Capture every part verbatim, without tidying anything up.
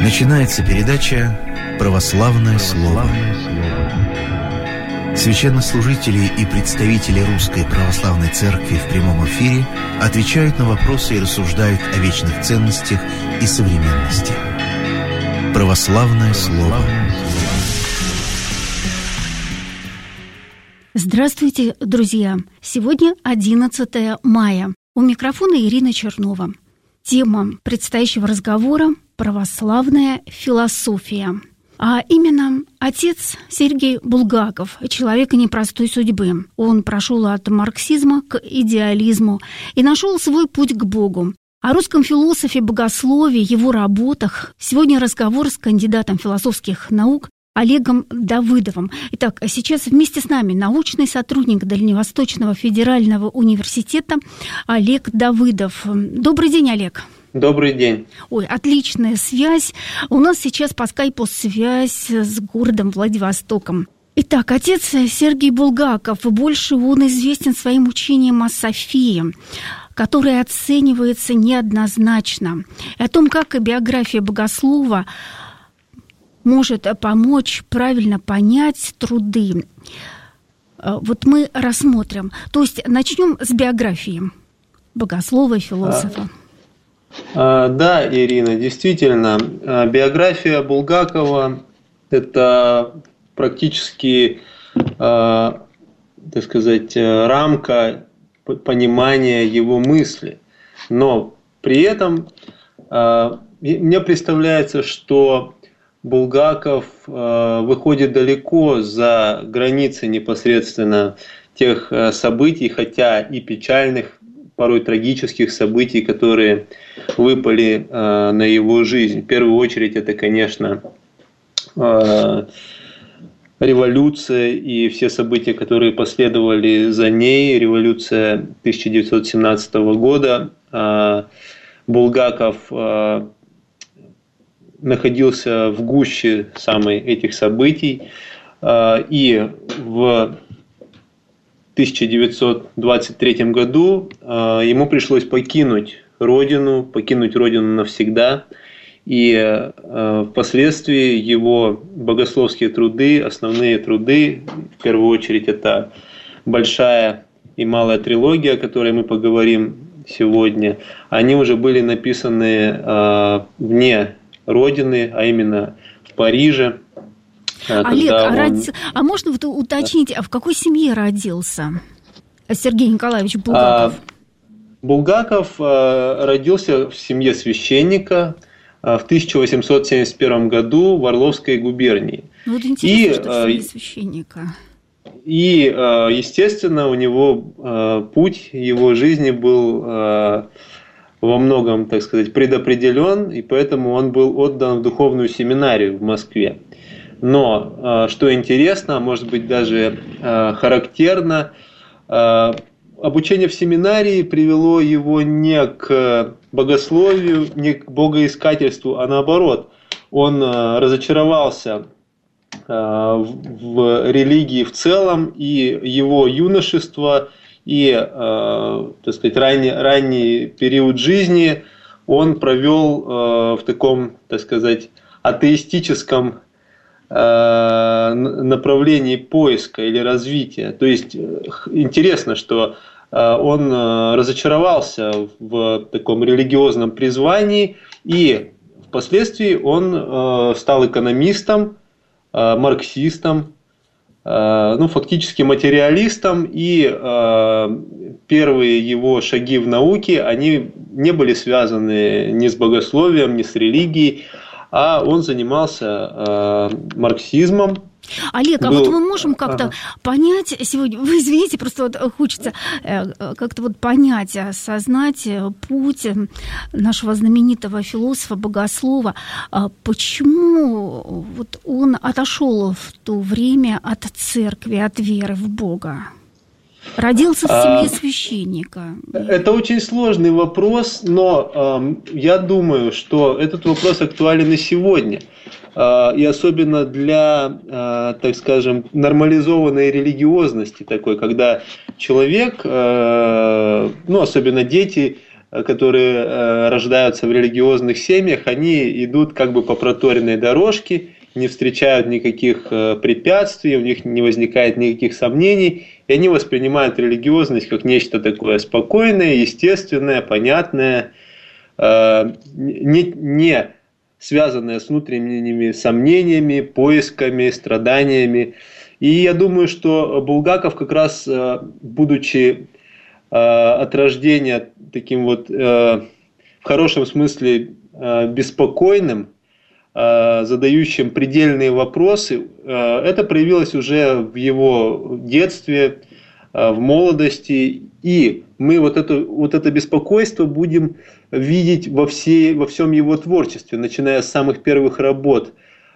Начинается передача «Православное слово». Священнослужители и представители Русской Православной Церкви в прямом эфире отвечают на вопросы и рассуждают о вечных ценностях и современности. «Православное слово». Здравствуйте, друзья! Сегодня одиннадцатое мая. У микрофона Ирина Чернова. Тема предстоящего разговора – православная философия. А именно, отец Сергий Булгаков, человек непростой судьбы. Он прошел от марксизма к идеализму и нашел свой путь к Богу. О русском философе, богословии, его работах сегодня разговор с кандидатом философских наук Олегом Давыдовым. Итак, сейчас вместе с нами научный сотрудник Дальневосточного федерального университета Олег Давыдов. Добрый день, Олег. Добрый день. Ой, отличная связь. У нас сейчас по скайпу связь с городом Владивостоком. Итак, отец Сергий Булгаков, больше он известен своим учением о Софии, которое оценивается неоднозначно. И о том, как биография богослова может помочь правильно понять труды. Вот мы рассмотрим. То есть начнем с биографии богослова и философа. А, а, да, Ирина, действительно, биография Булгакова – это практически, а, так сказать, рамка понимания его мысли. Но при этом а, мне представляется, что Булгаков э, выходит далеко за границы непосредственно тех э, событий, хотя и печальных, порой трагических событий, которые выпали э, на его жизнь. В первую очередь это, конечно, э, революция и все события, которые последовали за ней. Революция тысяча девятьсот семнадцатого года. Э, Булгаков э, находился в гуще самой этих событий, и в тысяча девятьсот двадцать третьем году ему пришлось покинуть родину, покинуть родину навсегда, и впоследствии его богословские труды, основные труды, в первую очередь это большая и малая трилогия, о которой мы поговорим сегодня, они уже были написаны вне родины, а именно в Париже. Олег, а, он... роди... а можно вот уточнить, а в какой семье родился Сергей Николаевич Булгаков? А, Булгаков а, родился в семье священника а, в тысяча восемьсот семьдесят первом году в Орловской губернии. Ну, вот интересно, и, что в семье священника. И, естественно, у него путь его жизни был во многом, так сказать, предопределен, и поэтому он был отдан в духовную семинарию в Москве. Но, что интересно, может быть, даже характерно, обучение в семинарии привело его не к богословию, не к богоискательству, а наоборот. Он разочаровался в религии в целом, и его юношество и, э, так сказать, ранний, ранний период жизни он провел э, в таком, так сказать, атеистическом э, направлении поиска или развития. То есть интересно, что э, он разочаровался в таком религиозном призвании, и впоследствии он э, стал экономистом, э, марксистом, ну, фактически материалистом, и э, первые его шаги в науке, они не были связаны ни с богословием, ни с религией, а он занимался э, марксизмом. Олег, а был... вот мы можем как-то ага. понять сегодня, вы извините, просто вот хочется как-то вот понять, осознать путь нашего знаменитого философа, богослова, почему вот он отошел в то время от церкви, от веры в Бога? Родился в семье а, священника. Это очень сложный вопрос, но э, я думаю, что этот вопрос актуален и сегодня. Э, и особенно для, э, так скажем, нормализованной религиозности такой, когда человек, э, ну особенно дети, которые рождаются в религиозных семьях, они идут как бы по проторенной дорожке, не встречают никаких препятствий, у них не возникает никаких сомнений, и они воспринимают религиозность как нечто такое спокойное, естественное, понятное, не, не связанное с внутренними сомнениями, поисками, страданиями. И я думаю, что Булгаков как раз, будучи от рождения таким вот, в хорошем смысле, беспокойным, задающим предельные вопросы, это проявилось уже в его детстве, в молодости, и мы вот это, вот это беспокойство будем видеть во, всей, во всем его творчестве, начиная с самых первых работ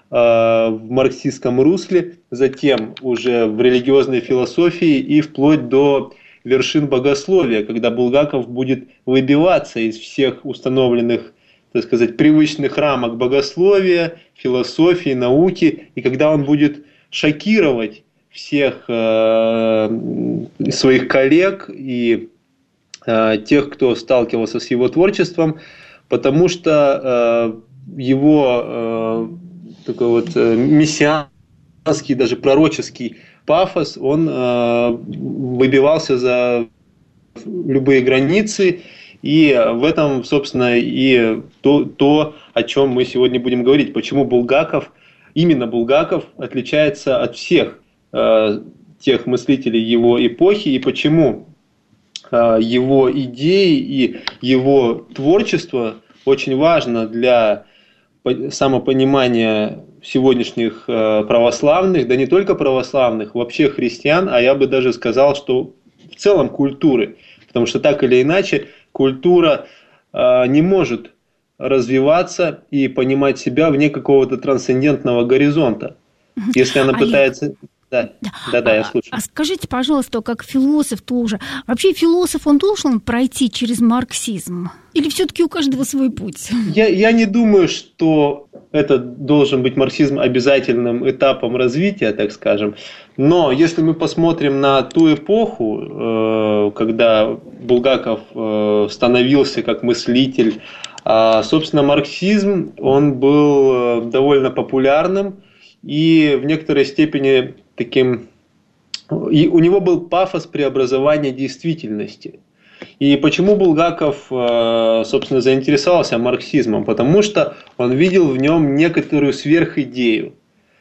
в марксистском русле, затем уже в религиозной философии и вплоть до вершин богословия, когда Булгаков будет выбиваться из всех установленных, так сказать, привычных рамок богословия, философии, науки, и когда он будет шокировать всех э, своих коллег и э, тех, кто сталкивался с его творчеством, потому что э, его э, такой вот э, мессианский, даже пророческий пафос, он э, выбивался за любые границы, и в этом, собственно, и то, то, о чем мы сегодня будем говорить, почему Булгаков, именно Булгаков отличается от всех э, тех мыслителей его эпохи, и почему э, его идеи и его творчество очень важно для самопонимания сегодняшних православных, да не только православных, вообще христиан, а я бы даже сказал, что в целом культуры. Потому что так или иначе культура не может развиваться и понимать себя вне какого-то трансцендентного горизонта. Если она пытается... Да, да, да, да, я слушаю. А скажите, пожалуйста, как философ тоже, вообще философ, он должен пройти через марксизм? Или все-таки у каждого свой путь? Я, я не думаю, что это должен быть марксизм обязательным этапом развития, так скажем. Но если мы посмотрим на ту эпоху, когда Булгаков становился как мыслитель, собственно, марксизм, он был довольно популярным и в некоторой степени таким... И у него был пафос преобразования действительности. И почему Булгаков, собственно, заинтересовался марксизмом? Потому что он видел в нем некоторую сверхидею.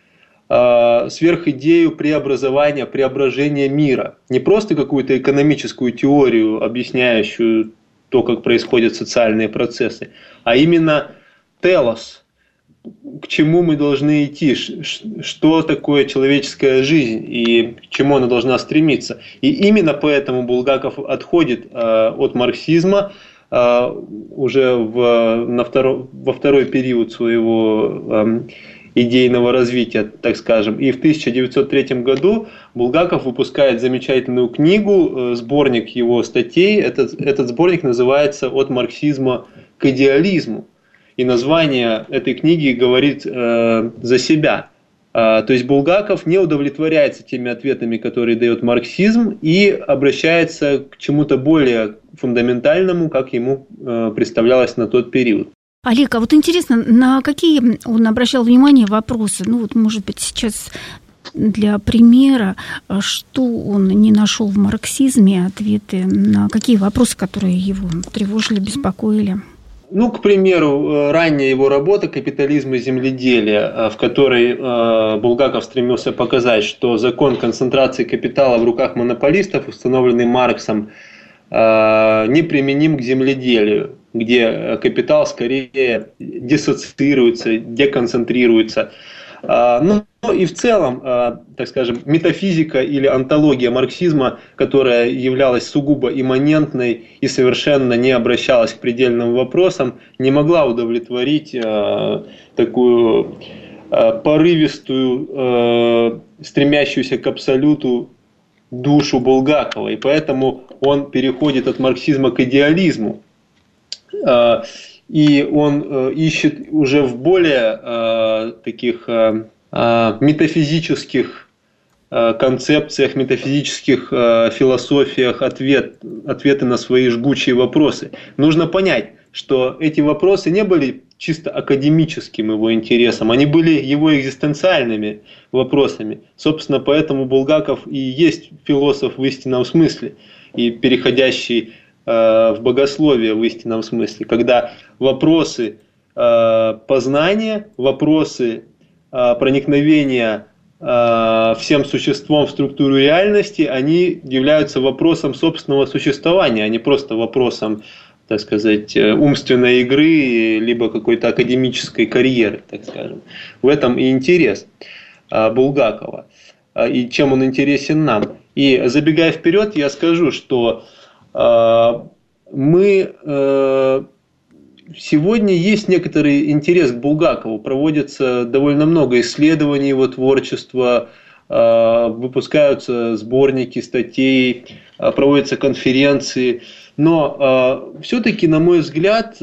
Сверхидею преобразования, преображения мира. Не просто какую-то экономическую теорию, объясняющую то, как происходят социальные процессы, а именно телос. К чему мы должны идти, что такое человеческая жизнь и к чему она должна стремиться. И именно поэтому Булгаков отходит э, от марксизма э, уже в, на второ, во второй период своего э, идейного развития, так скажем. И в тысяча девятьсот третьем году Булгаков выпускает замечательную книгу, э, сборник его статей. Этот, этот сборник называется «От марксизма к идеализму». И название этой книги говорит э, за себя. Э, то есть Булгаков не удовлетворяется теми ответами, которые дает марксизм, и обращается к чему-то более фундаментальному, как ему э, представлялось на тот период. Олег, а вот интересно, на какие он обращал внимание вопросы? Ну вот, может быть, сейчас для примера, что он не нашел в марксизме, ответы на какие вопросы, которые его тревожили, беспокоили? Ну, к примеру, ранняя его работа «Капитализм и земледелие», в которой Булгаков стремился показать, что закон концентрации капитала в руках монополистов, установленный Марксом, неприменим к земледелию, где капитал скорее диссоциируется, деконцентрируется. Ну и в целом, так скажем, метафизика или онтология марксизма, которая являлась сугубо имманентной и совершенно не обращалась к предельным вопросам, не могла удовлетворить такую порывистую, стремящуюся к абсолюту душу Булгакова. И поэтому он переходит от марксизма к идеализму. И он ищет уже в более таких метафизических концепциях, метафизических философиях ответ, ответы на свои жгучие вопросы. Нужно понять, что эти вопросы не были чисто академическим его интересом, они были его экзистенциальными вопросами. Собственно, поэтому Булгаков и есть философ в истинном смысле, и переходящий в богословие в истинном смысле, когда вопросы познания, вопросы проникновения всем существом в структуру реальности, они являются вопросом собственного существования, а не просто вопросом, так сказать, умственной игры, либо какой-то академической карьеры, так скажем. В этом и интерес Булгакова, и чем он интересен нам. И забегая вперед, я скажу, что мы сегодня есть некоторый интерес к Булгакову, проводится довольно много исследований его творчества, выпускаются сборники статей, проводятся конференции, но все-таки, на мой взгляд,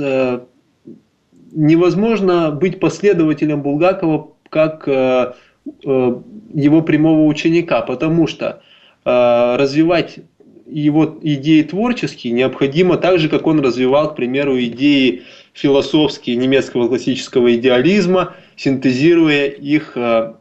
невозможно быть последователем Булгакова как его прямого ученика, потому что развивать его идеи творческие необходимо так же, как он развивал, к примеру, идеи философские немецкого классического идеализма, синтезируя их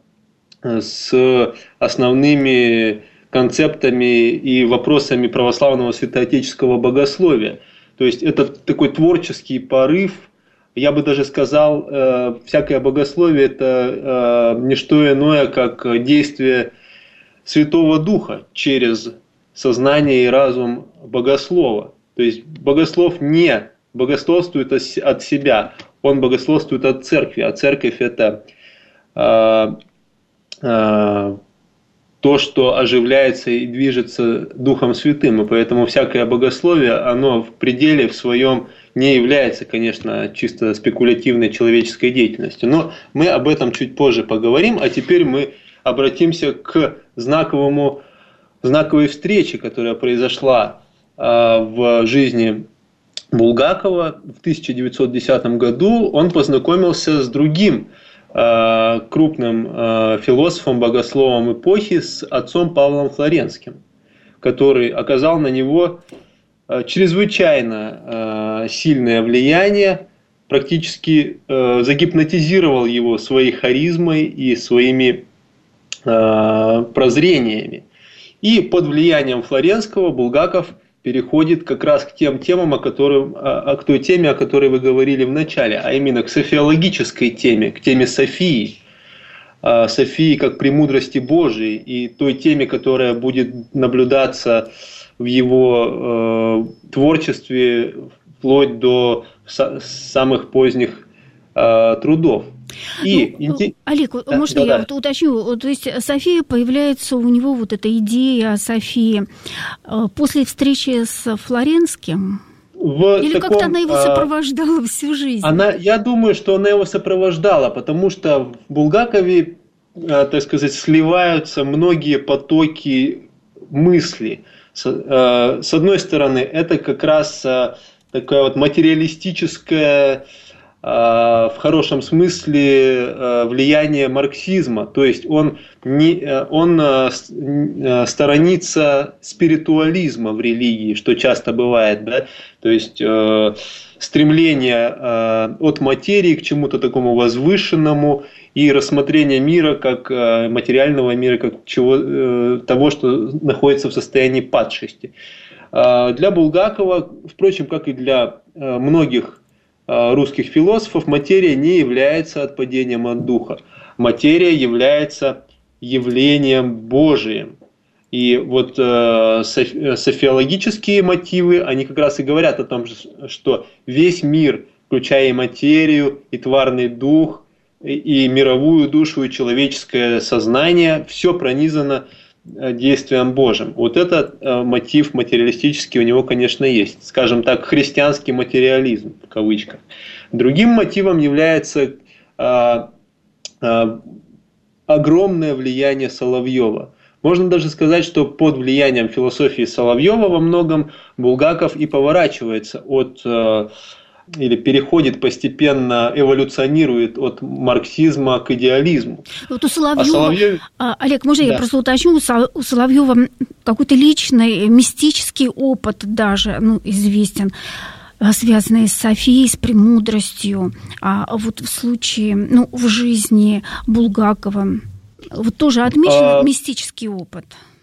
с основными концептами и вопросами православного святоотеческого богословия. То есть это такой творческий порыв. Я бы даже сказал, всякое богословие – это не что иное, как действие Святого Духа через сознание и разум богослова. То есть богослов не богословствует от себя, он богословствует от церкви, а церковь – это э, э, то, что оживляется и движется Духом Святым, и поэтому всякое богословие, оно в пределе в своем не является, конечно, чисто спекулятивной человеческой деятельностью. Но мы об этом чуть позже поговорим, а теперь мы обратимся к знаковому знаковой встрече, которая произошла э, в жизни Булгакова. В тысяча девятьсот десятом году он познакомился с другим э, крупным э, философом, богословом эпохи, с отцом Павлом Флоренским, который оказал на него э, чрезвычайно э, сильное влияние, практически э, загипнотизировал его своей харизмой и своими э, прозрениями. И под влиянием Флоренского Булгаков переходит как раз к тем темам, о которых, к той теме, о которой вы говорили в начале, а именно к софиологической теме, к теме Софии, Софии как премудрости Божией, и той теме, которая будет наблюдаться в его э, творчестве вплоть до самых поздних э, трудов. И, ну, инте... Олег, да, можно да, я да. вот уточню? То есть София, появляется у него вот эта идея о Софии после встречи с Флоренским? В Или таком, как-то она его сопровождала всю жизнь? Она, я думаю, что она его сопровождала, потому что в Булгакове, так сказать, сливаются многие потоки мысли. С, с одной стороны, это как раз такая вот материалистическая, в хорошем смысле, влияние марксизма. То есть он, не, он сторонится спиритуализма в религии, что часто бывает, да? То есть стремление от материи к чему-то такому возвышенному и рассмотрение мира как материального мира, как чего, того, что находится в состоянии падшести. Для Булгакова, впрочем, как и для многих русских философов, материя не является отпадением от духа. Материя является явлением Божиим. И вот э, софиологические мотивы, они как раз и говорят о том, что весь мир, включая и материю, и тварный дух, и, и мировую душу, и человеческое сознание, все пронизано действием Божьим. Вот этот э, мотив материалистический у него, конечно, есть. Скажем так, христианский материализм, в кавычках. Другим мотивом является э, э, огромное влияние Соловьева. Можно даже сказать, что под влиянием философии Соловьева во многом Булгаков и поворачивается от э, или переходит постепенно, эволюционирует от марксизма к идеализму. Вот у Соловьева, а Соловьев... Олег, можно да. я просто уточню, у Соловьева какой-то личный мистический опыт даже, ну, известен, связанный с Софией, с премудростью, а вот в случае, ну, в жизни Булгакова, вот тоже отмечен а... мистический опыт.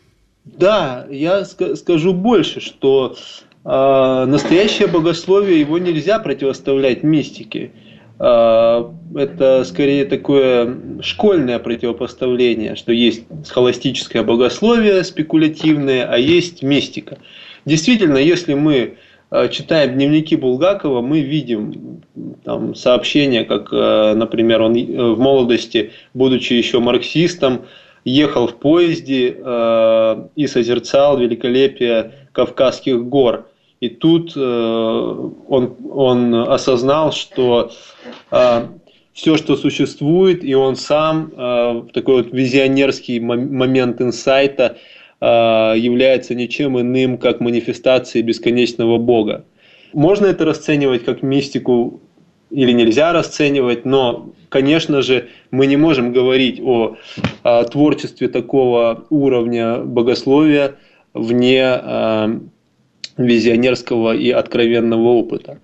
Да, я скажу больше, что э, настоящее богословие, его нельзя противоставлять мистике. Э, это скорее такое школьное противопоставление, что есть схоластическое богословие спекулятивное, а есть мистика. Действительно, если мы э, читаем дневники Булгакова, мы видим там сообщения, как, э, например, он в молодости, будучи еще марксистом, ехал в поезде э, и созерцал великолепие Кавказских гор. И тут э, он, он осознал, что э, все, что существует, и он сам э, в такой вот визионерский момент инсайта э, является ничем иным, как манифестацией бесконечного Бога. Можно это расценивать как мистику или нельзя расценивать, но, конечно же, мы не можем говорить о, о творчестве такого уровня богословия вне э, визионерского и откровенного опыта.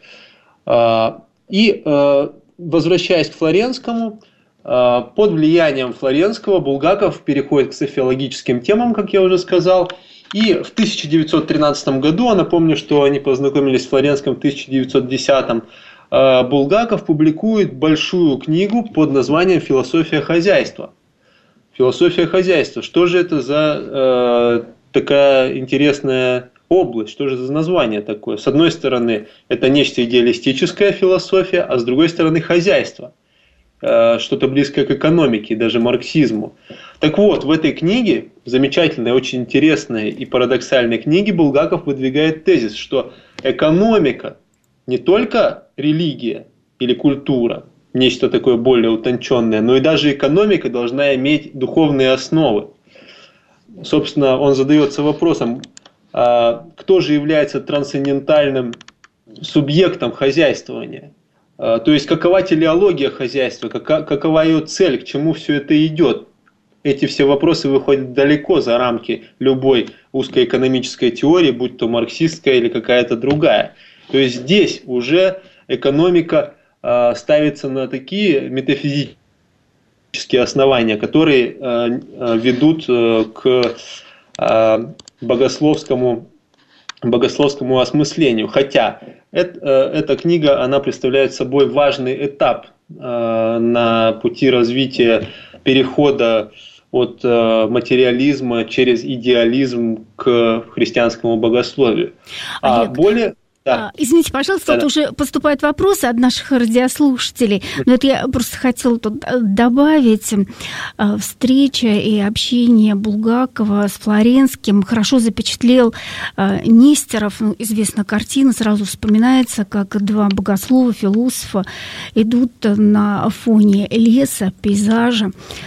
Э, и, э, возвращаясь к Флоренскому, э, под влиянием Флоренского Булгаков переходит к софиологическим темам, как я уже сказал, и в тысяча девятьсот тринадцатом году, а напомню, что они познакомились с Флоренским в тысяча девятьсот десятом, Булгаков публикует большую книгу под названием «Философия хозяйства». Философия хозяйства. Что же это за э, такая интересная область? Что же за название такое? С одной стороны, это нечто идеалистическая философия, а с другой стороны, хозяйство. Э, что-то близкое к экономике, даже марксизму. Так вот, в этой книге, замечательной, очень интересной и парадоксальной книге, Булгаков выдвигает тезис, что экономика не только религия или культура, нечто такое более утонченное, но и даже экономика должна иметь духовные основы. Собственно, он задается вопросом, кто же является трансцендентальным субъектом хозяйствования? То есть, какова телеология хозяйства, какова ее цель, к чему все это идет? Эти все вопросы выходят далеко за рамки любой узкоэкономической теории, будь то марксистская или какая-то другая. То есть здесь уже экономика э, ставится на такие метафизические основания, которые э, ведут э, к э, богословскому, богословскому осмыслению. Хотя это, э, эта книга, она представляет собой важный этап э, на пути развития перехода от э, материализма через идеализм к христианскому богословию. А более... Да. Извините, пожалуйста, да, тут да. уже поступают вопросы от наших радиослушателей. Но это я просто хотела тут добавить. Встреча и общение Булгакова с Флоренским хорошо запечатлел Нестеров. Ну, известна картина, сразу вспоминается, как два богослова, философа идут на фоне леса, пейзажа.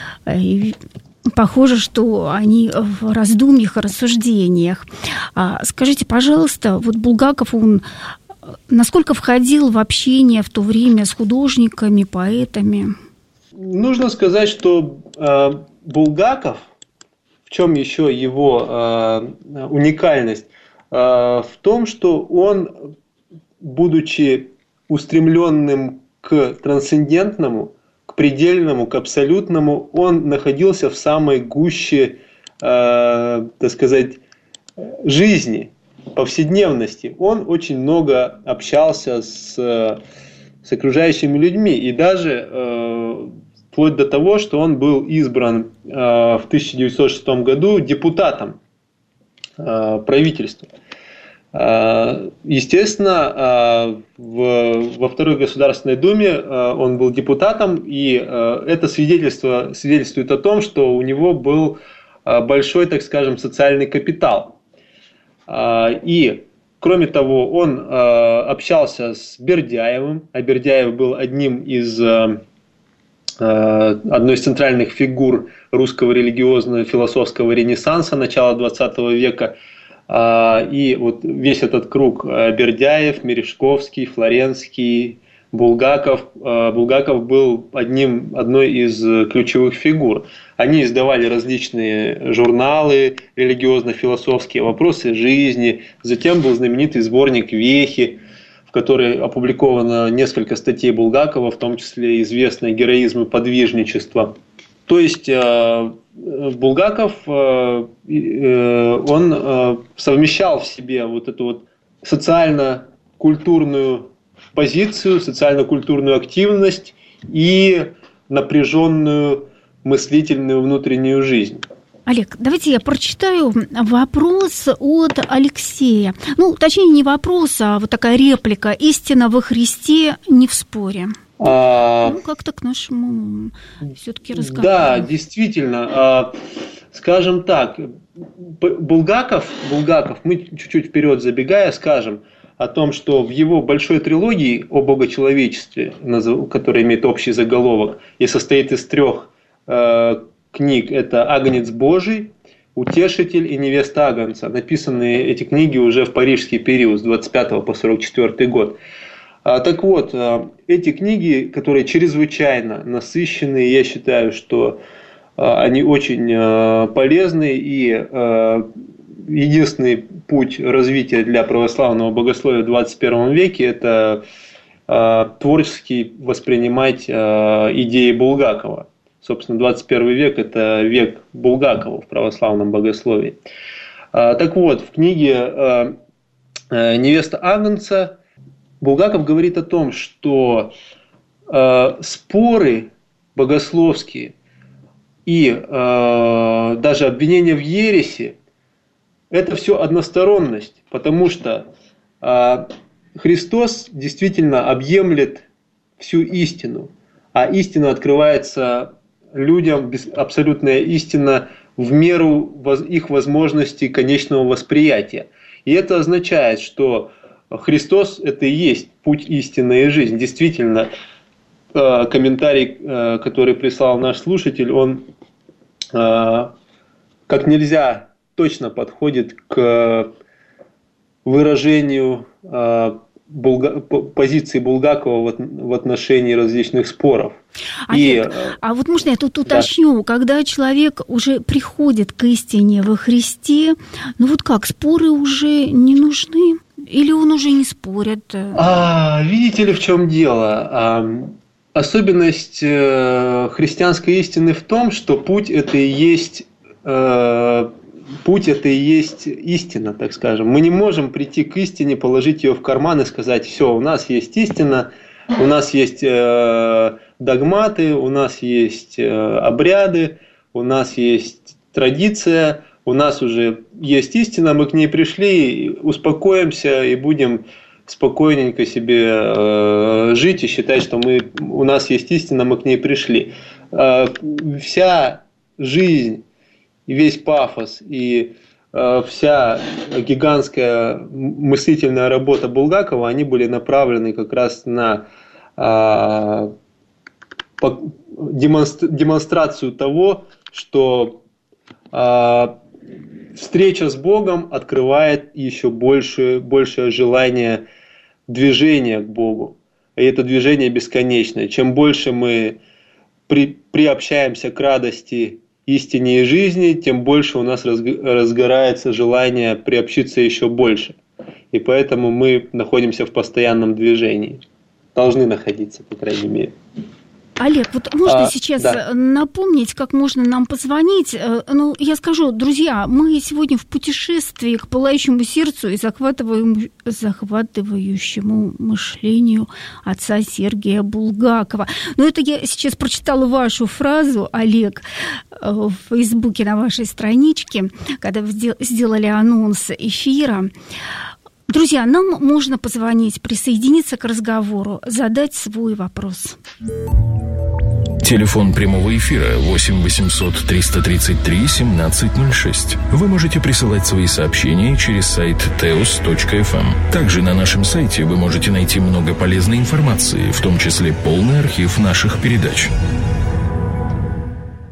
И похоже, что они в раздумьях и рассуждениях. Скажите, пожалуйста, вот Булгаков, он насколько входил в общение в то время с художниками, поэтами? Нужно сказать, что э, Булгаков, в чем еще его э, уникальность, э, в том, что он, будучи устремленным к трансцендентному, предельному, к абсолютному, он находился в самой гуще, э, так сказать, жизни, повседневности. Он очень много общался с, с окружающими людьми, и даже э, вплоть до того, что он был избран э, в тысяча девятьсот шестом году депутатом э, правительства. Естественно, в, во Второй Государственной Думе он был депутатом, и это свидетельство, свидетельствует о том, что у него был большой, так скажем, социальный капитал. И, кроме того, он общался с Бердяевым, а Бердяев был одним из, одной из центральных фигур русского религиозно-философского ренессанса начала двадцатого века. И вот весь этот круг Бердяев, Мережковский, Флоренский, Булгаков. Булгаков был одним, одной из ключевых фигур. Они издавали различные журналы, религиозно-философские вопросы жизни. Затем был знаменитый сборник «Вехи», в которой опубликовано несколько статей Булгакова, в том числе известный «Героизм и подвижничество». То есть Булгаков, он совмещал в себе вот эту вот социально-культурную позицию, социально-культурную активность и напряженную мыслительную внутреннюю жизнь. Олег, давайте я прочитаю вопрос от Алексея. Ну, точнее, не вопрос, а вот такая реплика. «Истина во Христе не в споре». А... Ну, как-то к нашему все-таки разговору. Да, действительно. Скажем так, Булгаков, Булгаков, мы чуть-чуть вперед забегая, скажем о том, что в его большой трилогии о богочеловечестве, которая имеет общий заголовок и состоит из трех э, книг, это «Агнец Божий», «Утешитель» и «Невеста Агнца». Написаны эти книги уже в парижский период с двадцать пятого по сорок четвёртый год. А, так вот, эти книги, которые чрезвычайно насыщенные, я считаю, что а, они очень а, полезны, и а, единственный путь развития для православного богословия в двадцать первом веке – это а, творчески воспринимать а, идеи Булгакова. Собственно, двадцать первый век – это век Булгакова в православном богословии. А, так вот, в книге а, «Невеста Агнца» Булгаков говорит о том, что э, споры богословские и э, даже обвинения в ереси – это все односторонность, потому что э, Христос действительно объемлет всю истину, а истина открывается людям, абсолютная истина, в меру их возможностей конечного восприятия. И это означает, что Христос – это и есть путь истины и жизнь. Действительно, комментарий, который прислал наш слушатель, он как нельзя точно подходит к выражению позиции Булгакова в отношении различных споров. Олег, и, а вот можно я тут уточню, да. Когда человек уже приходит к истине во Христе, ну вот как, споры уже не нужны? Или он уже не спорит? А, видите ли, в чем дело? А, особенность э, христианской истины в том, что путь это и есть э, путь это и есть истина, так скажем. Мы не можем прийти к истине, положить ее в карман и сказать: все, у нас есть истина, у нас есть э, догматы, у нас есть э, обряды, у нас есть традиция. У нас уже есть истина, мы к ней пришли, успокоимся и будем спокойненько себе э, жить и считать, что мы, у нас есть истина, мы к ней пришли. Э, вся жизнь, и весь пафос, и э, вся гигантская мыслительная работа Булгакова, они были направлены как раз на э, демонстр, демонстрацию того, что э, встреча с Богом открывает еще больше, большее желание движения к Богу. И это движение бесконечное. Чем больше мы при, приобщаемся к радости, истине и жизни, тем больше у нас разгорается желание приобщиться еще больше. И поэтому мы находимся в постоянном движении. Должны находиться, по крайней мере. Олег, вот можно а, сейчас да. напомнить, как можно нам позвонить? Ну, я скажу, друзья, мы сегодня в путешествии к пылающему сердцу и захватывающему мышлению отца Сергия Булгакова. Но это я сейчас прочитала вашу фразу, Олег, в Фейсбуке на вашей страничке, когда вы сделали анонс эфира. Друзья, нам можно позвонить, присоединиться к разговору, задать свой вопрос. Телефон прямого эфира восемь восемьсот триста тридцать три семнадцать ноль шесть. Вы можете присылать свои сообщения через сайт теос точка эф эм. Также на нашем сайте вы можете найти много полезной информации, в том числе полный архив наших передач.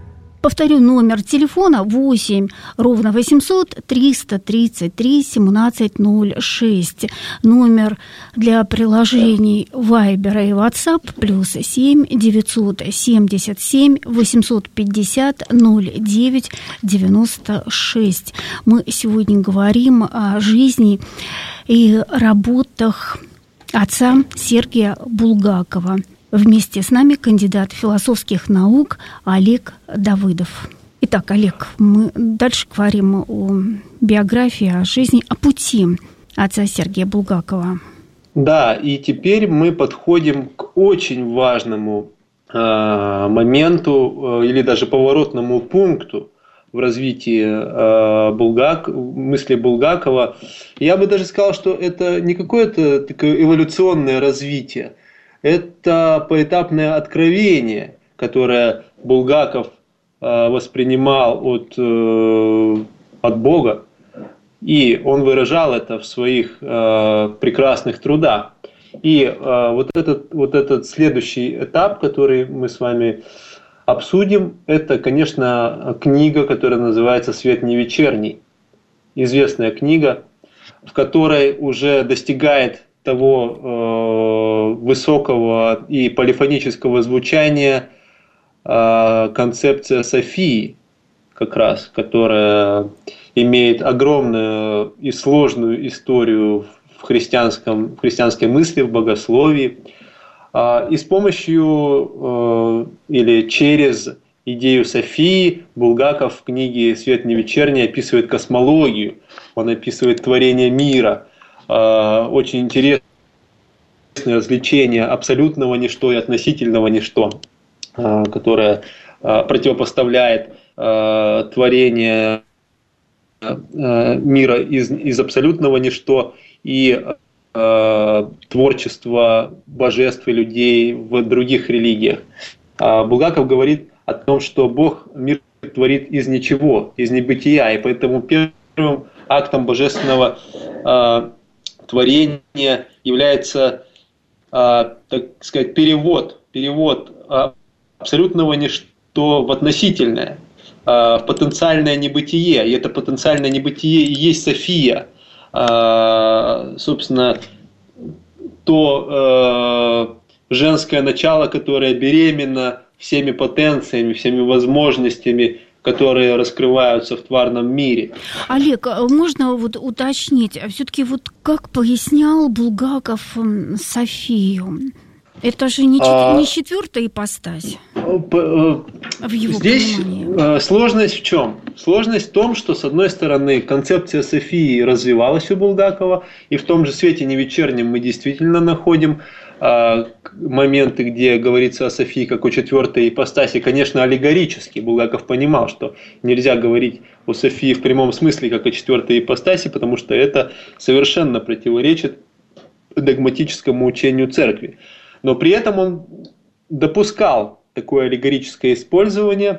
Повторю, номер телефона восемь ровно восемьсот триста тридцать три семнадцать ноль шесть. Номер для приложений Viber и WhatsApp плюс семь девятьсот семьдесят семь восемьсот пятьдесят ноль девять девяносто шесть. Мы сегодня говорим о жизни и работах отца Сергия Булгакова. Вместе с нами кандидат философских наук Олег Давыдов. Итак, Олег, мы дальше говорим о биографии, о жизни, о пути отца Сергия Булгакова. Да, и теперь мы подходим к очень важному э, моменту э, или даже поворотному пункту в развитии э, Булгак, мысли Булгакова. Я бы даже сказал, что это не какое-то такое эволюционное развитие, это поэтапное откровение, которое Булгаков э, воспринимал от, э, от Бога, и он выражал это в своих э, прекрасных трудах. И э, вот, этот, вот этот следующий этап, который мы с вами обсудим, это, конечно, книга, которая называется «Свет не вечерний». Известная книга, в которой уже достигает того э, высокого и полифонического звучания э, концепция Софии, как раз, которая имеет огромную и сложную историю в, христианском, в христианской мысли, в богословии. Э, и с помощью э, или через идею Софии Булгаков в книге «Свет не вечерний» описывает космологию, он описывает творение мира. Очень интересное развлечение абсолютного ничто и относительного ничто, которое противопоставляет творение мира из, из абсолютного ничто и творчество божеств и людей в других религиях. Булгаков говорит о том, что Бог мир творит из ничего, из небытия, и поэтому первым актом божественного творение является, так сказать, перевод, перевод абсолютного ничто в относительное, в потенциальное небытие. И это потенциальное небытие и есть София. Собственно, то женское начало, которое беременно всеми потенциями, всеми возможностями, которые раскрываются в тварном мире. Олег, можно вот уточнить, все-таки вот как пояснял Булгаков Софию? Это же не, а, не четвертая ипостась в его здесь понимании. Сложность в чем? Сложность в том, что, с одной стороны, концепция Софии развивалась у Булгакова, и в том же «Свете не вечернем» мы действительно находим моменты, где говорится о Софии как о четвертой ипостаси, конечно, аллегорически. Булгаков понимал, что нельзя говорить о Софии в прямом смысле как о четвертой ипостаси, потому что это совершенно противоречит догматическому учению церкви. Но при этом он допускал такое аллегорическое использование,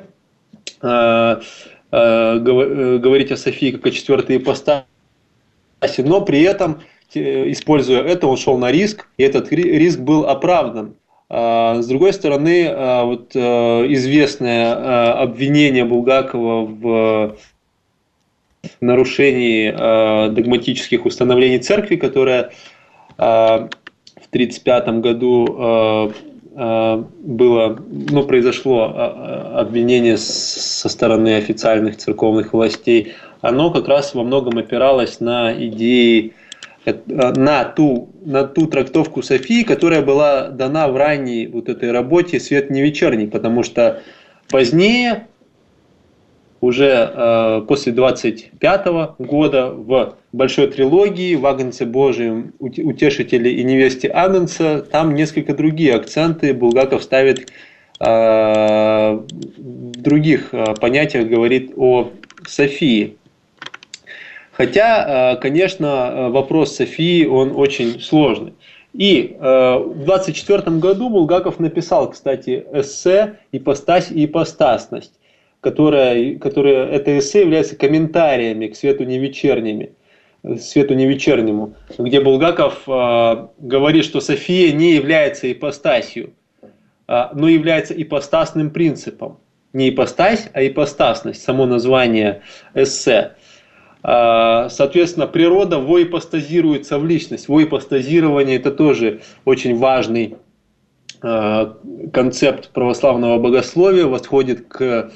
говорить о Софии как о четвертой ипостаси, но при этом, используя это, он шел на риск, и этот риск был оправдан. С другой стороны, вот известное обвинение Булгакова в нарушении догматических установлений церкви, которое в тридцать пятом году было, ну, произошло обвинение со стороны официальных церковных властей, оно как раз во многом опиралось на идеи, на ту, на ту трактовку Софии, которая была дана в ранней вот этой работе «Свет не вечерний», потому что позднее, уже э, после двадцать пятого года, в большой трилогии «В Агнце Божием, Утешителе и невесте Агнца» там несколько другие акценты Булгаков ставит э, в других э, понятиях, говорит о Софии. Хотя, конечно, вопрос Софии, он очень сложный. И в двадцать четвёртом году Булгаков написал, кстати, эссе «Ипостась и ипостасность», которое, которое, это эссе является комментариями к «Свету не вечернему», «Свету не вечернему», где Булгаков говорит, что София не является ипостасью, но является ипостасным принципом. не ипостась, а ипостасность, само название эссе. Соответственно, природа воипостазируется в личность. Воипостазирование – это тоже очень важный концепт православного богословия, восходит к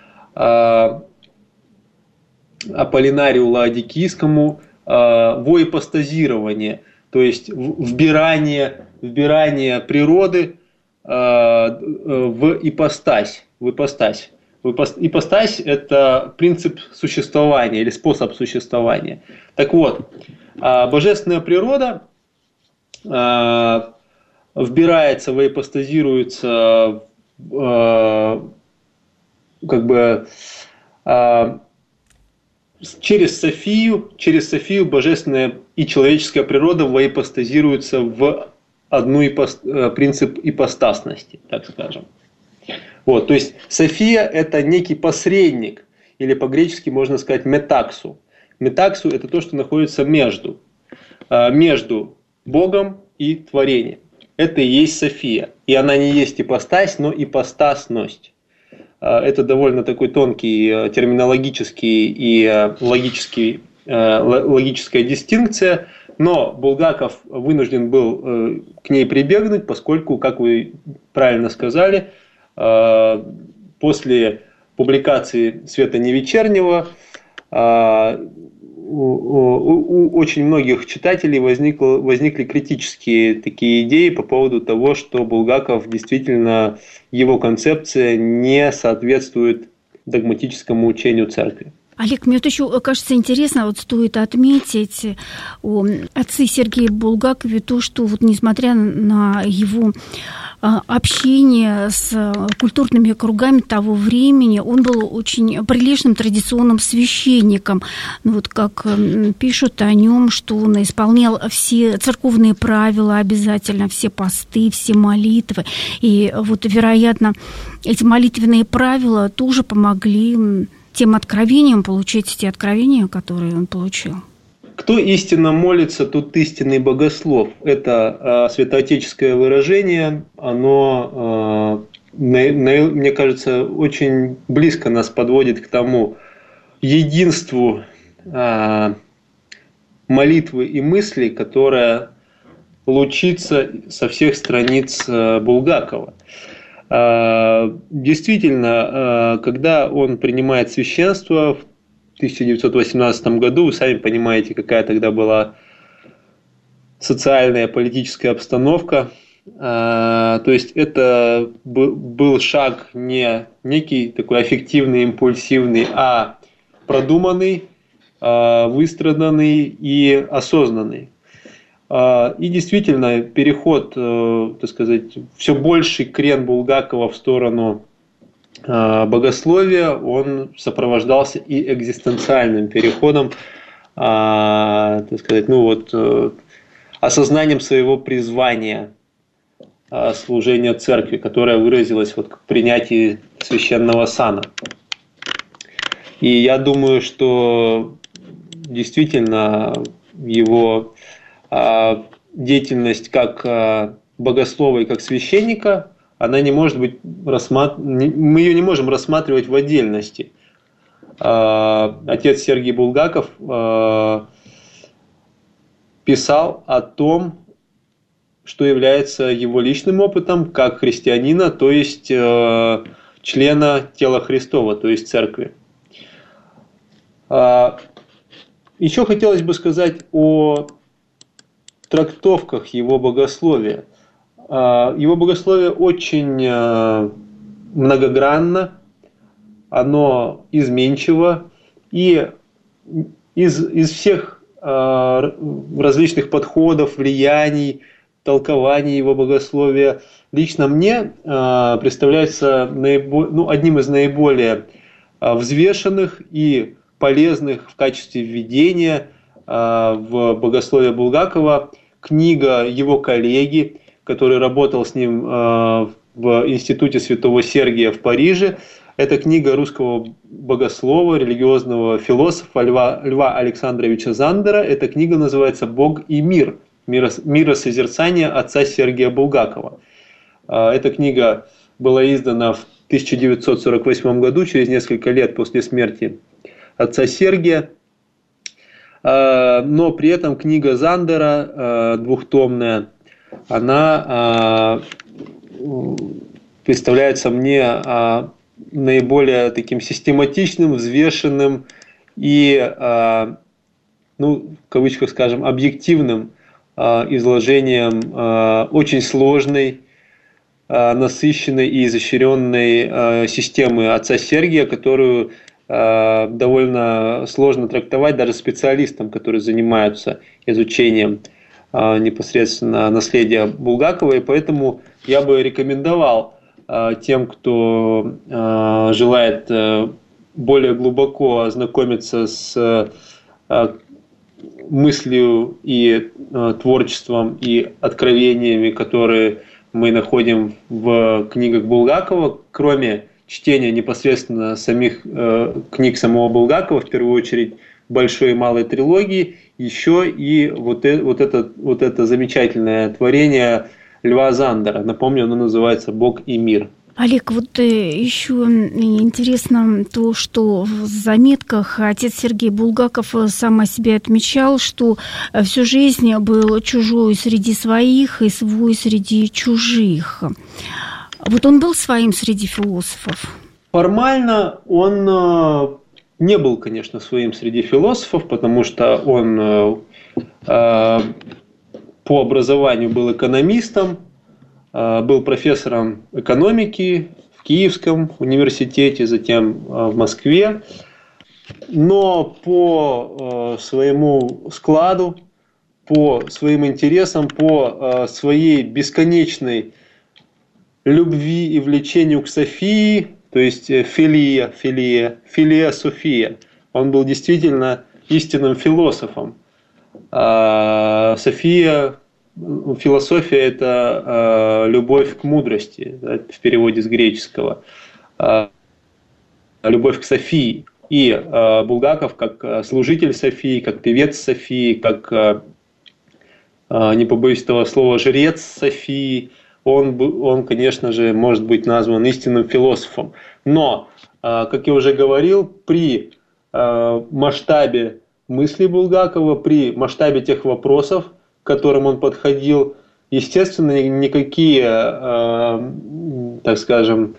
Аполлинарию Лаодикийскому, воипостазирование, то есть вбирание, вбирание природы в ипостась. В ипостась. Ипостась – это принцип существования или способ существования. Так вот, божественная природа вбирается, воипостазируется как бы через Софию, через Софию божественная и человеческая природа воипостазируются в одну ипост... принцип ипостасности, так скажем. Вот, то есть София – это некий посредник, или по-гречески можно сказать метаксу. Метаксу – это то, что находится между, между Богом и творением. Это и есть София. И она не есть ипостась, но ипостасность. Это довольно такой тонкий терминологический и логический, логическая дистинкция, но Булгаков вынужден был к ней прибегнуть, поскольку, как вы правильно сказали, после публикации «Света не вечернего» у очень многих читателей возникло, возникли критические такие идеи по поводу того, что Булгаков действительно, его концепция не соответствует догматическому учению церкви. Олег, мне вот еще кажется интересно, вот стоит отметить о отце Сергея Булгакове то, что вот несмотря на его общение с культурными кругами того времени, он был очень прилежным традиционным священником. Ну, вот как пишут о нем, что он исполнял все церковные правила обязательно, все посты, все молитвы. И вот, вероятно, эти молитвенные правила тоже помогли тем откровениям получить те откровения, которые он получил. Кто истинно молится, тот истинный богослов. Это э, святоотеческое выражение, оно, э, на, на, мне кажется, очень близко нас подводит к тому единству э, молитвы и мысли, которая лучится со всех страниц э, Булгакова. Действительно, когда он принимает священство в тысяча девятьсот восемнадцатом году, вы сами понимаете, какая тогда была социальная, политическая обстановка. То есть это был шаг не некий такой аффективный, импульсивный, а продуманный, выстраданный и осознанный. И действительно, переход, так сказать, все больший крен Булгакова в сторону богословия, он сопровождался и экзистенциальным переходом, так сказать, ну вот, осознанием своего призвания служения церкви, которое выразилось вот в принятии священного сана. И я думаю, что действительно его деятельность как богослова и как священника, она не может быть рассмат... мы ее не можем рассматривать в отдельности. Отец Сергий Булгаков писал о том, что является его личным опытом как христианина, то есть члена тела Христова, то есть церкви. Еще хотелось бы сказать о трактовках его богословия. Его богословие очень многогранно, оно изменчиво, и из, из всех различных подходов, влияний, толкований его богословия лично мне представляется наиболее, ну, одним из наиболее взвешенных и полезных в качестве введения в богословие Булгакова книга его коллеги, который работал с ним в Институте Святого Сергия в Париже. Это книга русского богослова, религиозного философа Льва, Льва Александровича Зандера. Эта книга называется «Бог и мир. Миросозерцание отца Сергия Булгакова». Эта книга была издана в в тысяча девятьсот сорок восьмом году, через несколько лет после смерти отца Сергия. Но при этом книга Зандера, двухтомная, она представляется мне наиболее таким систематичным, взвешенным и, ну, в кавычках скажем, объективным изложением очень сложной, насыщенной и изощренной системы отца Сергия, которую довольно сложно трактовать даже специалистам, которые занимаются изучением непосредственно наследия Булгакова, и поэтому я бы рекомендовал тем, кто желает более глубоко ознакомиться с мыслью и творчеством и откровениями, которые мы находим в книгах Булгакова, кроме чтения непосредственно самих э, книг самого Булгакова, в первую очередь большой и малой трилогии, еще и вот, э, вот, это, вот это замечательное творение Льва Зандера. Напомню, оно называется «Бог и мир». Олег, вот еще интересно то, что в заметках отец Сергей Булгаков сам о себе отмечал, что всю жизнь был чужой среди своих и свой среди чужих. Вот он был своим среди философов? Формально он не был, конечно, своим среди философов, потому что он по образованию был экономистом, был профессором экономики в Киевском университете, затем в Москве. Но по своему складу, по своим интересам, по своей бесконечной любви и влечению к Софии, то есть филия, филия, филия София, он был действительно истинным философом. София, философия – это любовь к мудрости, да, в переводе с греческого, любовь к Софии. И Булгаков, как служитель Софии, как певец Софии, как, не побоюсь этого слова, жрец Софии, он, он, конечно же, может быть назван истинным философом. Но, как я уже говорил, при масштабе мысли Булгакова, при масштабе тех вопросов, к которым он подходил, естественно, никакие, так скажем,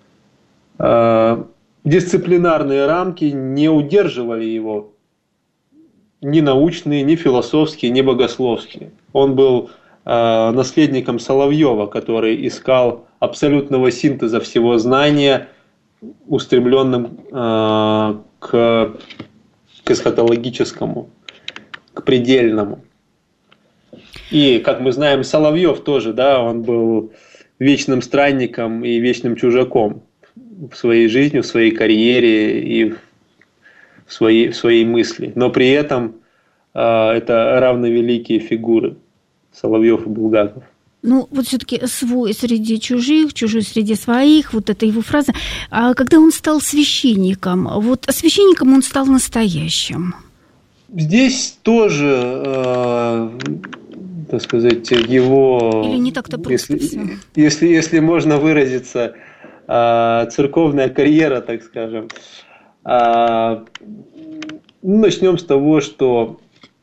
дисциплинарные рамки не удерживали его, ни научные, ни философские, ни богословские. Он был наследником Соловьева, который искал абсолютного синтеза всего знания, устремленным к, к эсхатологическому, к предельному. И, как мы знаем, Соловьев тоже, да, он был вечным странником и вечным чужаком в своей жизни, в своей карьере и в своей, в своей мысли. Но при этом э, это равновеликие фигуры Соловьев и Булгаков. Ну, вот все-таки свой среди чужих, чужой среди своих, вот это его фраза. А когда он стал священником, вот священником он стал настоящим. Здесь тоже, э, так сказать, его... Или не так-то просто если, все? Если, если можно выразиться, э, церковная карьера, так скажем. Э, начнем с того, что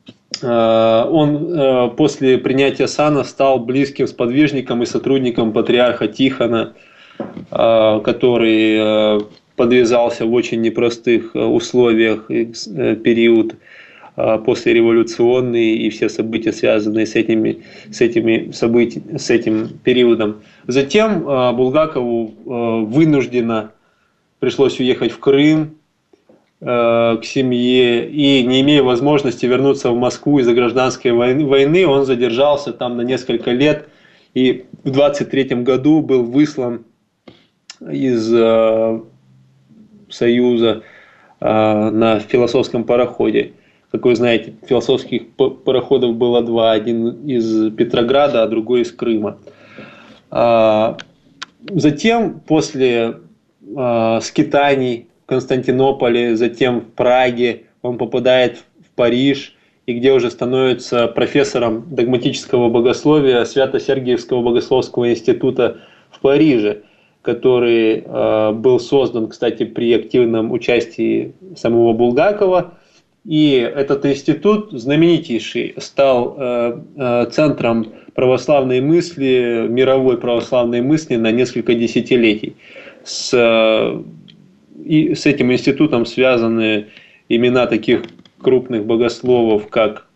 он после принятия сана стал близким сподвижником и сотрудником патриарха Тихона, который подвязался в очень непростых условиях период послереволюционный и все события, связанные с этими, с этими событиями, с этим периодом. Затем Булгакову вынужденно пришлось уехать в Крым к семье, и не имея возможности вернуться в Москву из-за гражданской войны, он задержался там на несколько лет и в двадцать третьем году был выслан из э, Союза э, на философском пароходе. Как вы знаете, философских пароходов было два, один из Петрограда, а другой из Крыма. А, затем, после э, скитаний в Константинополе, затем в Праге, он попадает в Париж, и где уже становится профессором догматического богословия Свято-Сергиевского богословского института в Париже. который э, был создан, кстати, при активном участии самого Булгакова. И этот институт, знаменитейший, стал э, э, центром православной мысли, мировой православной мысли на несколько десятилетий. С, э, и с этим институтом связаны имена таких крупных богословов, как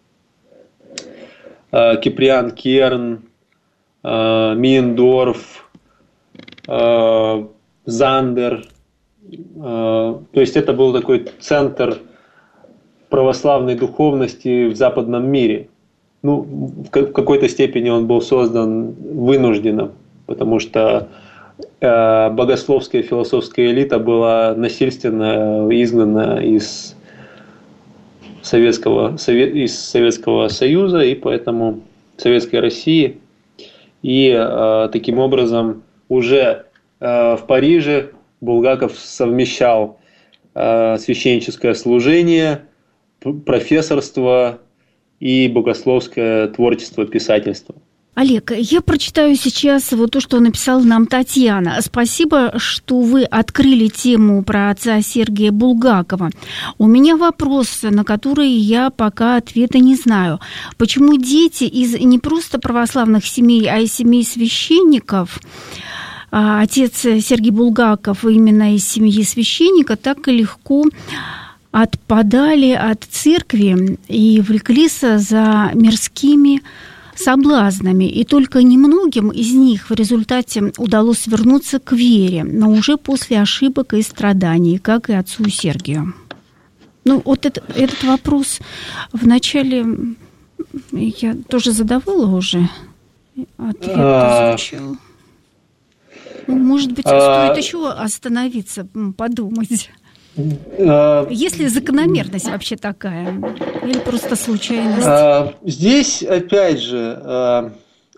э, Киприан Керн, э, Мейндорф, э, Зандер. Э, то есть это был такой центр православной духовности в западном мире. Ну, в какой-то степени он был создан вынужденно, потому что э, богословская философская элита была насильственно изгнана из Советского, Совет, из Советского Союза и поэтому Советской России. И э, таким образом уже э, в Париже Булгаков совмещал э, священническое служение, профессорство и богословское творчество, писательство. Олег, я прочитаю сейчас вот то, что написала нам Татьяна. Спасибо, что вы открыли тему про отца Сергия Булгакова. У меня вопрос, на который я пока ответа не знаю. Почему дети из не просто православных семей, а из семей священников, отец Сергий Булгаков именно из семьи священника, так легко отпадали от церкви и влеклись за мирскими соблазнами, и только немногим из них в результате удалось вернуться к вере, но уже после ошибок и страданий, как и отцу Сергию? Ну, вот это, этот вопрос вначале я тоже задавала уже, ответ изучила. Может быть, стоит еще остановиться, подумать. Есть ли закономерность вообще такая? Или просто случайность? Здесь, опять же,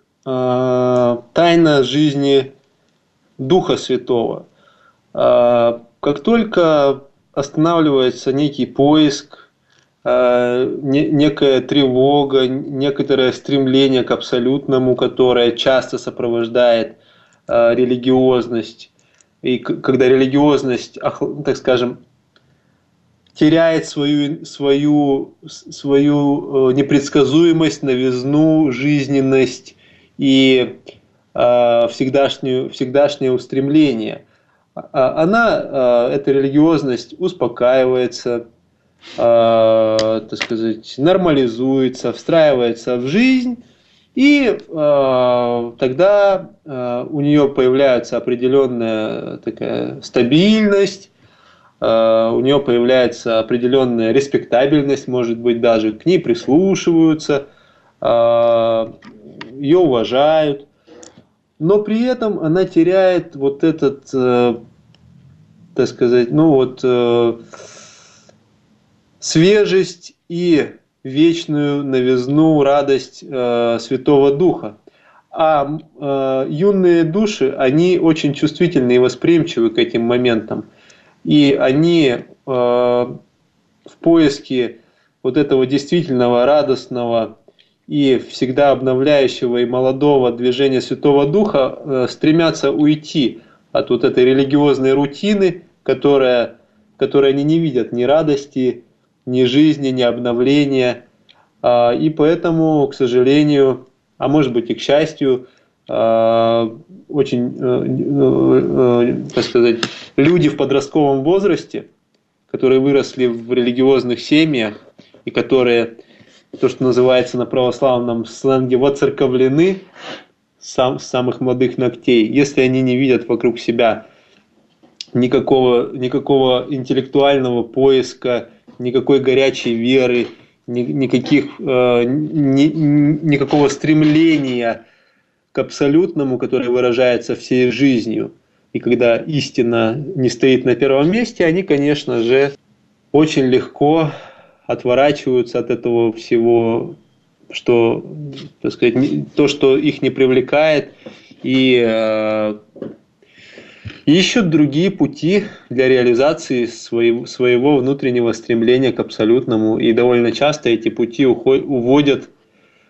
тайна жизни Духа Святого. Как только останавливается некий поиск, некая тревога, некоторое стремление к абсолютному, которое часто сопровождает религиозность, и когда религиозность, так скажем, теряет свою, свою, свою непредсказуемость, новизну, жизненность и э, всегдашнюю, всегдашнее устремление, она, э, эта религиозность успокаивается, э, так сказать, нормализуется, встраивается в жизнь, и э, тогда э, у нее появляется определенная такая стабильность, э, у нее появляется определенная респектабельность, может быть, даже к ней прислушиваются, э, ее уважают, но при этом она теряет вот этот, э, так сказать, ну вот э, свежесть и вечную новизну, радость э, Святого Духа. А э, юные души, они очень чувствительны и восприимчивы к этим моментам. И они э, в поиске вот этого действительного, радостного и всегда обновляющего и молодого движения Святого Духа э, стремятся уйти от вот этой религиозной рутины, которая, которой они не видят ни радости, ни жизни, ни обновления. И поэтому, к сожалению, а может быть и к счастью, очень, так сказать, люди в подростковом возрасте, которые выросли в религиозных семьях и которые, то, что называется на православном сленге, воцерковлены с самых молодых ногтей, если они не видят вокруг себя никакого, никакого интеллектуального поиска, никакой горячей веры, никаких, э, ни, никакого стремления к абсолютному, которое выражается всей жизнью. И когда истина не стоит на первом месте, они, конечно же, очень легко отворачиваются от этого всего, что, так сказать, то, что их не привлекает, и э, ищут другие пути для реализации своего, своего внутреннего стремления к абсолютному. И довольно часто эти пути уходят, уводят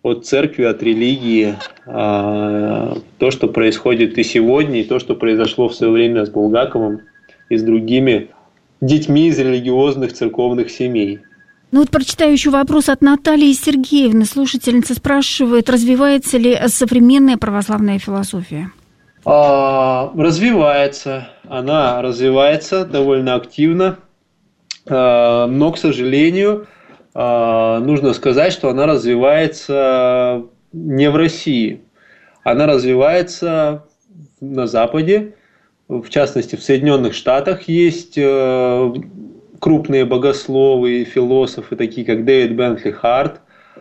от церкви, от религии, то, что происходит и сегодня, и то, что произошло в свое время с Булгаковым и с другими детьми из религиозных церковных семей. Ну вот прочитаю еще вопрос от Натальи Сергеевны. Слушательница спрашивает, развивается ли современная православная философия? А, развивается. Она развивается довольно активно, а, но, к сожалению, а, нужно сказать, что она развивается не в России. Она развивается на Западе, в частности, в Соединенных Штатах есть крупные богословы и философы, такие как Дэвид Бентли Харт.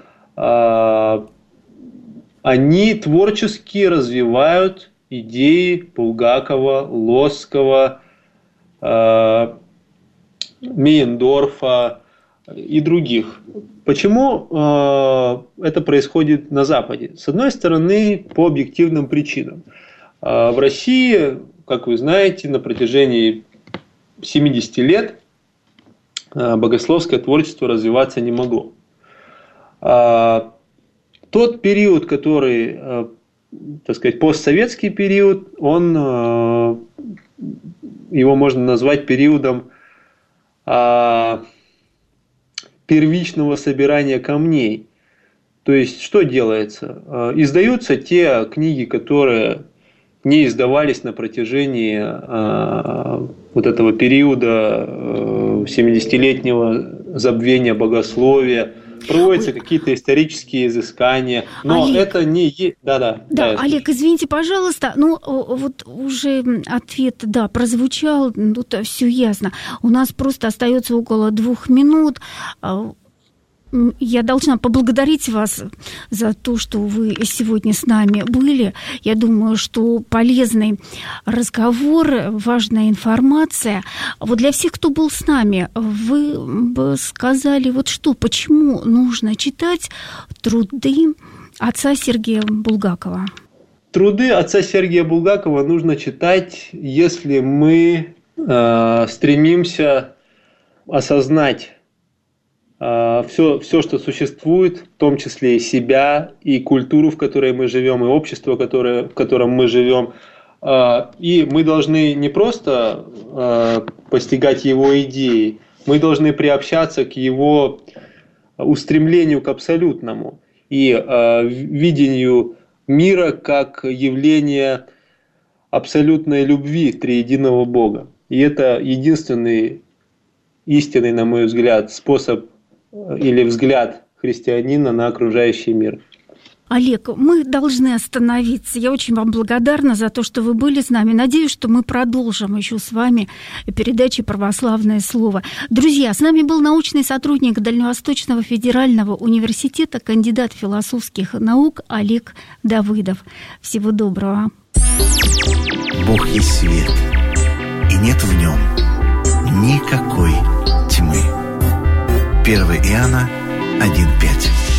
Они творчески развивают идеи Булгакова, Лосского, Мейендорфа и других. Почему это происходит на Западе? С одной стороны, по объективным причинам. В России, как вы знаете, на протяжении семидесяти лет богословское творчество развиваться не могло. Тот период, который, так сказать, постсоветский период, он, его можно назвать периодом первичного собирания камней. То есть, что делается? Издаются те книги, которые не издавались на протяжении э, вот этого периода э, семидесятилетнего забвения богословия, проводятся какие-то исторические изыскания, но Олег, это не... Да-да. Да, да, Олег, извините, пожалуйста, ну вот уже ответ, да, прозвучал, тут все ясно. У нас просто остается около двух минут. Я должна поблагодарить вас за то, что вы сегодня с нами были. Я думаю, что полезный разговор, важная информация. Вот для всех, кто был с нами, вы бы сказали, вот что, почему нужно читать труды отца Сергия Булгакова? Труды отца Сергия Булгакова нужно читать, если мы э, стремимся осознать Все, все, что существует, в том числе и себя, и культуру, в которой мы живем, и общество, которое, в котором мы живем. И мы должны не просто постигать его идеи, мы должны приобщаться к его устремлению к абсолютному и видению мира как явления абсолютной любви триединого Бога. И это единственный истинный, на мой взгляд, способ или взгляд христианина на окружающий мир. Олег, мы должны остановиться. Я очень вам благодарна за то, что вы были с нами. Надеюсь, что мы продолжим еще с вами передачи «Православное слово». Друзья, с нами был научный сотрудник Дальневосточного федерального университета, кандидат философских наук Олег Давыдов. Всего доброго. Бог есть свет, и нет в нем никакой тьмы. первое Иоанна один пять.